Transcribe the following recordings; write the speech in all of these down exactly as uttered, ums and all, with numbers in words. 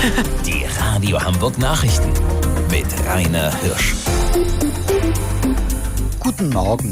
Die Radio Hamburg Nachrichten mit Rainer Hirsch. Guten Morgen.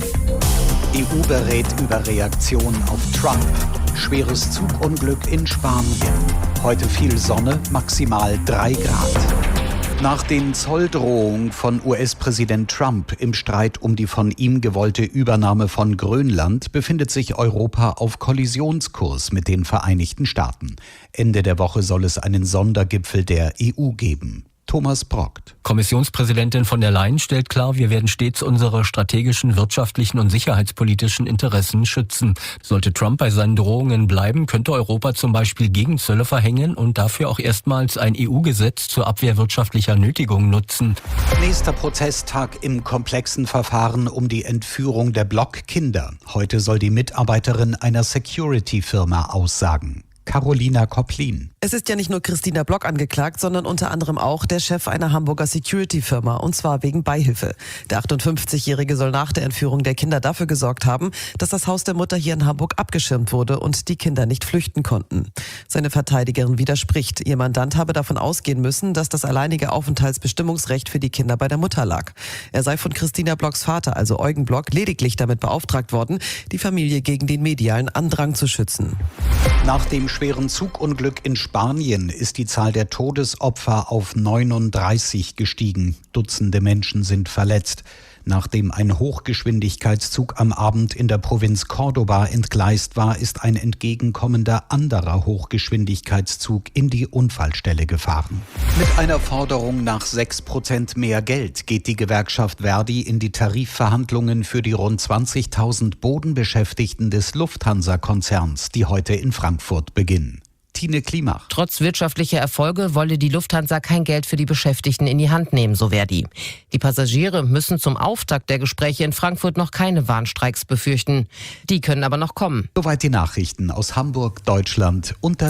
E U berät über Reaktion auf Trump. Schweres Zugunglück in Spanien. Heute viel Sonne, maximal drei Grad. Nach den Zolldrohungen von U S-Präsident Trump im Streit um die von ihm gewollte Übernahme von Grönland befindet sich Europa auf Kollisionskurs mit den Vereinigten Staaten. Ende der Woche soll es einen Sondergipfel der E U geben. Thomas Brockt. Kommissionspräsidentin von der Leyen stellt klar, wir werden stets unsere strategischen, wirtschaftlichen und sicherheitspolitischen Interessen schützen. Sollte Trump bei seinen Drohungen bleiben, könnte Europa zum Beispiel Gegenzölle verhängen und dafür auch erstmals ein E U-Gesetz zur Abwehr wirtschaftlicher Nötigung nutzen. Nächster Prozesstag im komplexen Verfahren um die Entführung der Block-Kinder. Heute soll die Mitarbeiterin einer Security-Firma aussagen. Carolina Kopplin. Es ist ja nicht nur Christina Block angeklagt, sondern unter anderem auch der Chef einer Hamburger Security-Firma, und zwar wegen Beihilfe. Der achtundfünfzigjährige soll nach der Entführung der Kinder dafür gesorgt haben, dass das Haus der Mutter hier in Hamburg abgeschirmt wurde und die Kinder nicht flüchten konnten. Seine Verteidigerin widerspricht. Ihr Mandant habe davon ausgehen müssen, dass das alleinige Aufenthaltsbestimmungsrecht für die Kinder bei der Mutter lag. Er sei von Christina Blocks Vater, also Eugen Block, lediglich damit beauftragt worden, die Familie gegen den medialen Andrang zu schützen. Nach dem schweren Zugunglück in Spanien ist die Zahl der Todesopfer auf neununddreißig gestiegen. Dutzende Menschen sind verletzt. Nachdem ein Hochgeschwindigkeitszug am Abend in der Provinz Córdoba entgleist war, ist ein entgegenkommender anderer Hochgeschwindigkeitszug in die Unfallstelle gefahren. Mit einer Forderung nach sechs Prozent mehr Geld geht die Gewerkschaft Verdi in die Tarifverhandlungen für die rund zwanzigtausend Bodenbeschäftigten des Lufthansa-Konzerns, die heute in Frankfurt beginnen. Tine Klimach. Trotz wirtschaftlicher Erfolge wolle die Lufthansa kein Geld für die Beschäftigten in die Hand nehmen, so Verdi. Die Passagiere müssen zum Auftakt der Gespräche in Frankfurt noch keine Warnstreiks befürchten. Die können aber noch kommen. Soweit die Nachrichten aus Hamburg, Deutschland und der